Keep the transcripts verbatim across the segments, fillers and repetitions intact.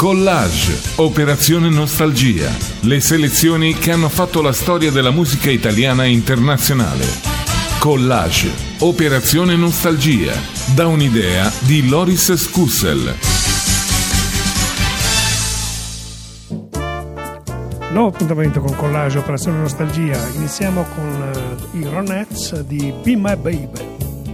Collage, Operazione Nostalgia, le selezioni che hanno fatto la storia della musica italiana e internazionale. Collage, Operazione Nostalgia, da un'idea di Loris Scussel. Nuovo appuntamento con Collage, Operazione Nostalgia. Iniziamo con uh, i Ronettes di Be My Baby.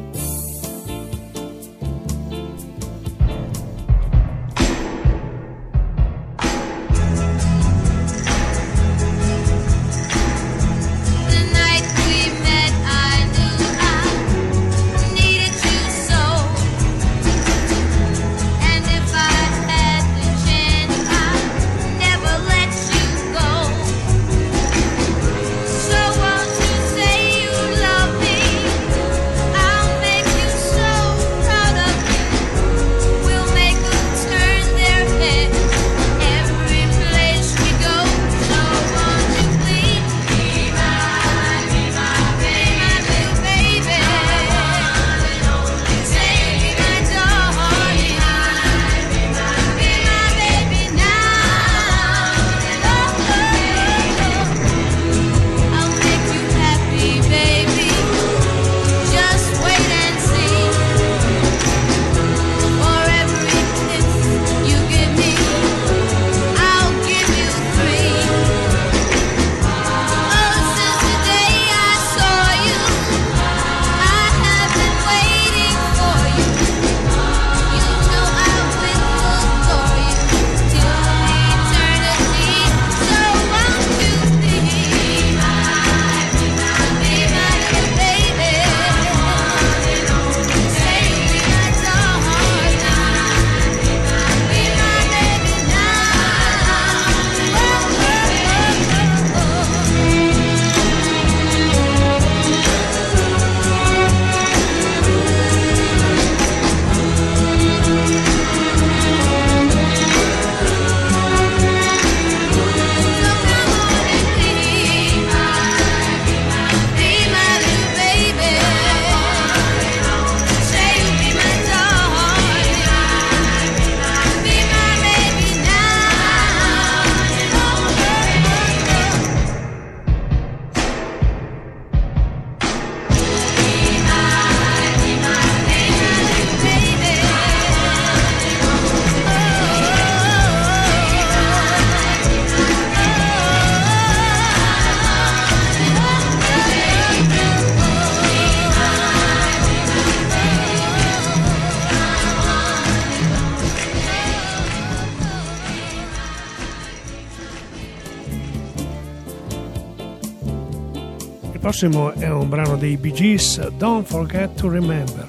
Il prossimo è un brano dei Bee Gees, Don't Forget to Remember.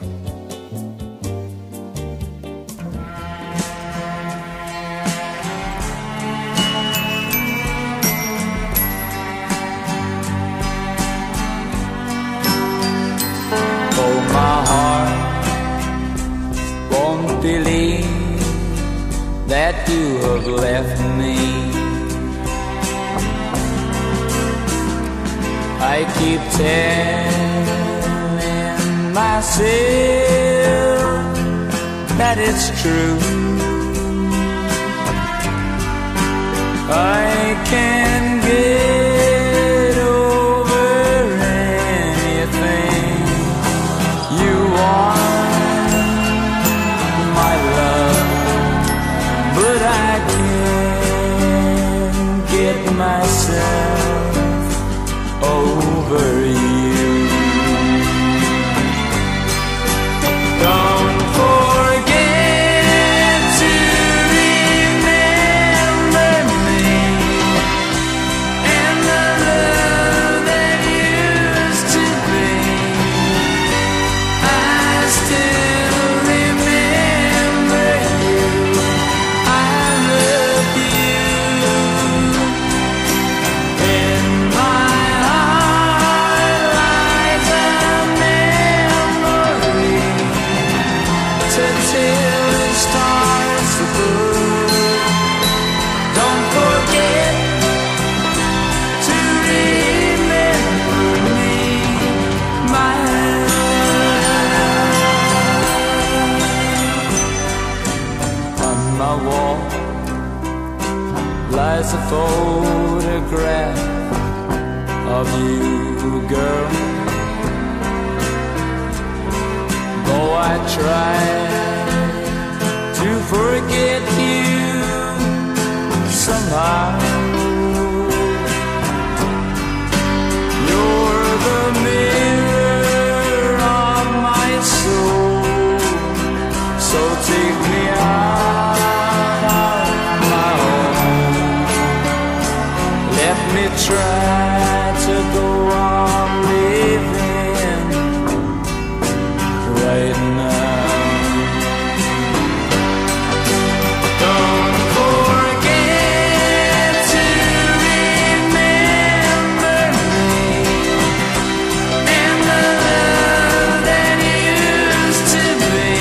Oh, my heart won't believe that you have left me. I keep telling myself that it's true. I can get over anything you want, my love, but I can't get myself over you. Don't forget to remember me and the love that used to be. I still remember you. I love you. In my lies a photograph of you, girl. Though I try to forget you somehow, you're the mirror of my soul. So take me out of my home. Let me try to go on living right now. Don't forget to remember me and the love that used to be.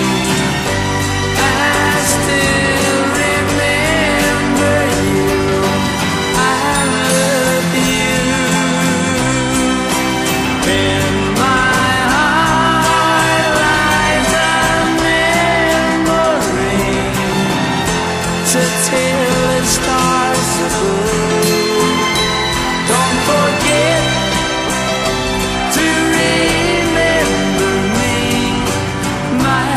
I still remember you. I love you. In my heart lies a memory to tell the stars above. Don't forget to remember me, my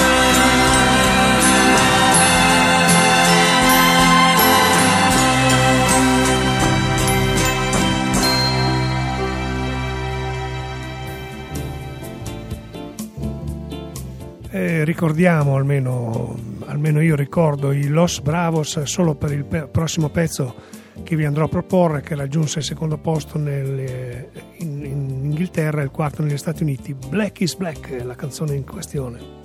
E ricordiamo, almeno, almeno io ricordo i Los Bravos solo per il pe- prossimo pezzo che vi andrò a proporre, che raggiunse il secondo posto nel, in, in Inghilterra e il quarto negli Stati Uniti. Black is Black è la canzone in questione.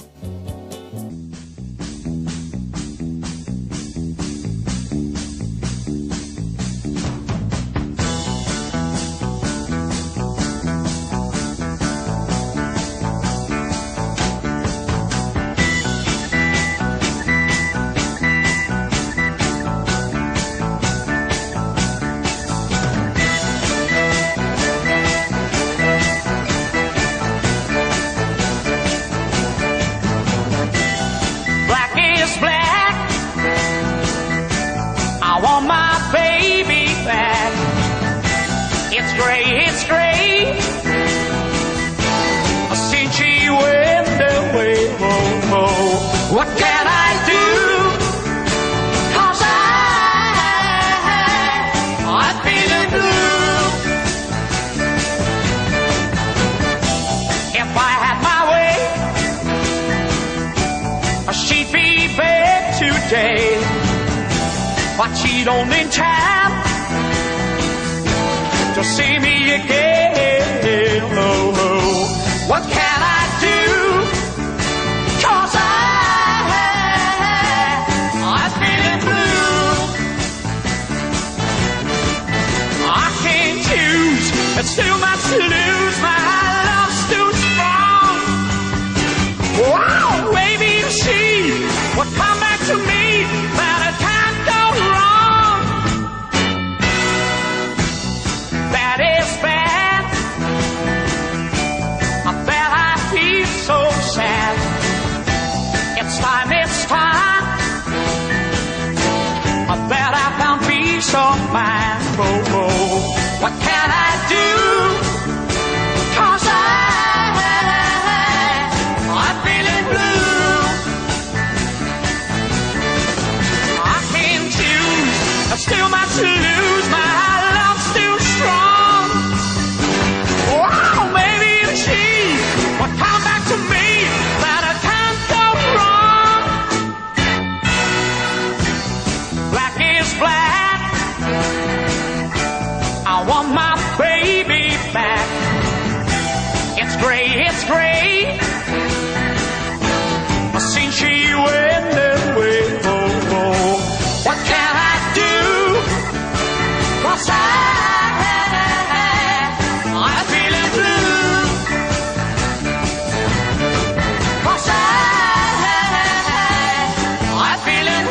Black is black. I want my baby back. It's gray, it's gray. Since she went away, oh, oh. What can I do? 'Cause I, I'm feeling blue. If I had my way, she'd be back today, but she don't in time to see me again. Oh, oh. What can I do? 'Cause I, I'm feeling blue. I can't choose, it's too much to lose. My love's too strong. Wow, maybe if she would come back to me, that it can't go wrong. That is bad. I bet I feel so sad. It's time, it's time. I bet I found peace of mind. Oh, oh. What can I do? 'Cause I, I'm feeling blue. I can't choose, there's still much to lose. My love's still strong. Wow, maybe if she would come back to me, that I can't go wrong. Black is black. I want my baby back. It's gray, it's gray. Since she went away, oh, oh. What can I do? 'Cause I, I'm feeling blue. 'Cause I, I'm feeling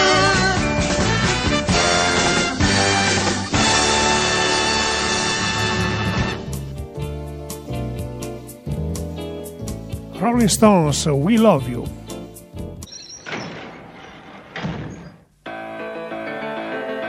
blue. Rolling Stones, We Love You.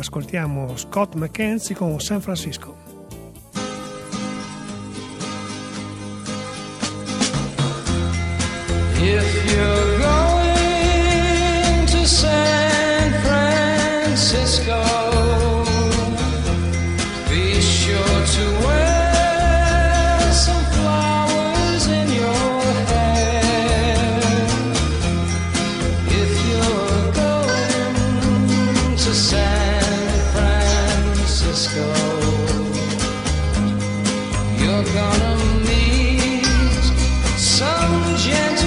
ascoltiamo Scott McKenzie con San Francisco. If you're going to San Francisco, be sure to wear some flowers in your hair. If you're going to San Francisco, you're gonna meet some gentle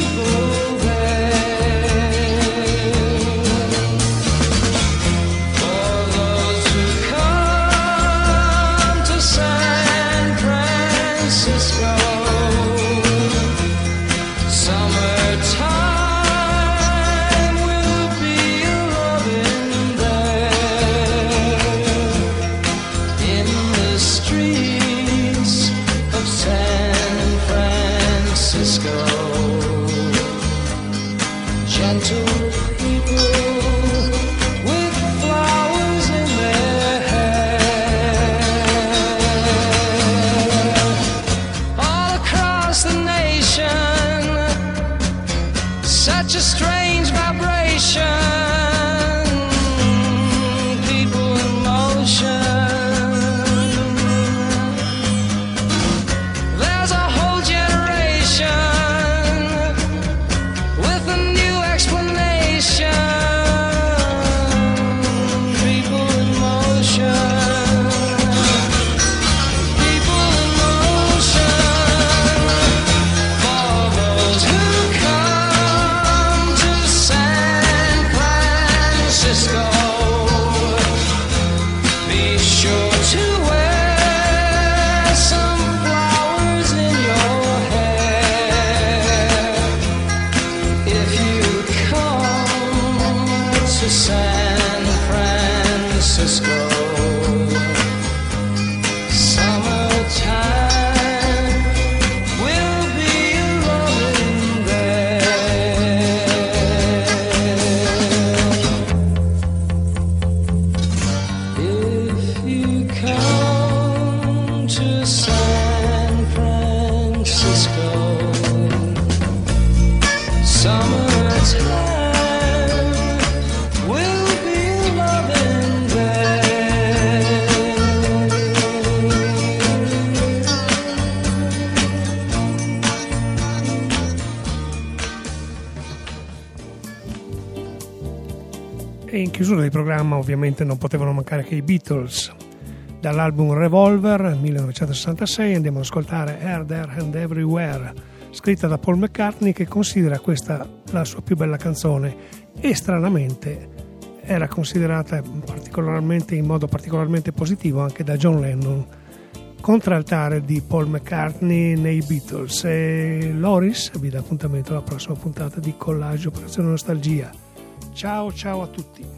Chiusura del programma ovviamente non potevano mancare che i Beatles. Dall'album Revolver millenovecentosessantasei andiamo ad ascoltare Here, There and Everywhere, scritta da Paul McCartney, che considera questa la sua più bella canzone e stranamente era considerata particolarmente in modo particolarmente positivo anche da John Lennon, contraltare di Paul McCartney nei Beatles. E Loris vi dà appuntamento alla prossima puntata di Collage Operazione Nostalgia. Ciao ciao a tutti.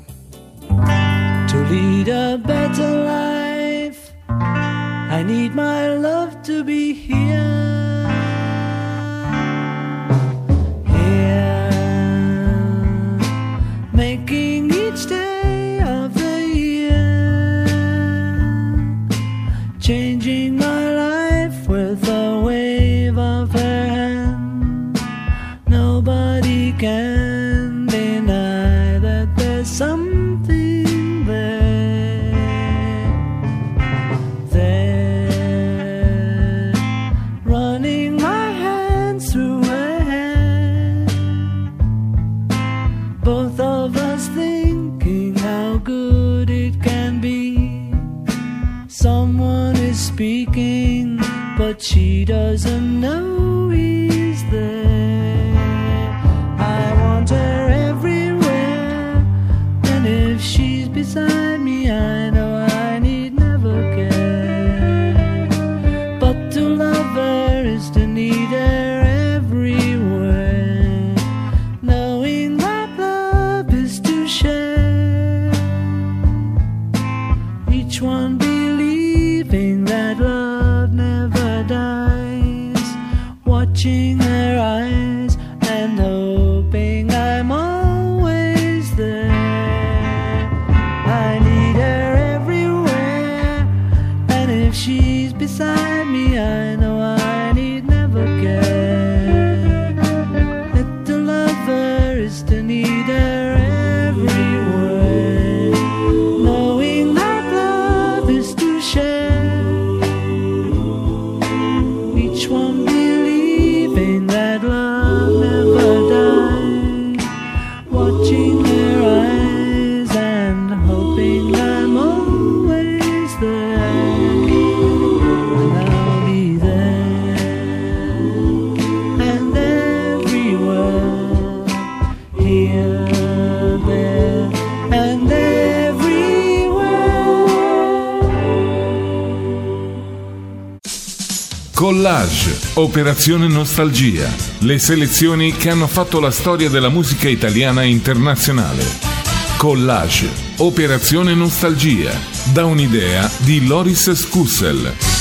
To lead a better life, I need my love to be here, here, making each day of the year, changing my life with a wave of her hand. Nobody can deny that there's something speaking, but she doesn't know he's there. I want her everywhere, and if she's beside me, I know I need never care. But to love her is to need her everywhere, knowing that love is to share. Each one believing that love never dies, watching her eyes and hoping I'm always there. I need she's beside me, I know I need never care. That to love her is to need her everywhere. Knowing that love is to share, each one believing that love never dies, watching their eyes and hoping I'm always there, and I'll be there and everywhere, here, there and everywhere. Collage, Operazione Nostalgia, le selezioni che hanno fatto la storia della musica italiana internazionale. Collage, Operazione Nostalgia, da un'idea di Loris Scussel.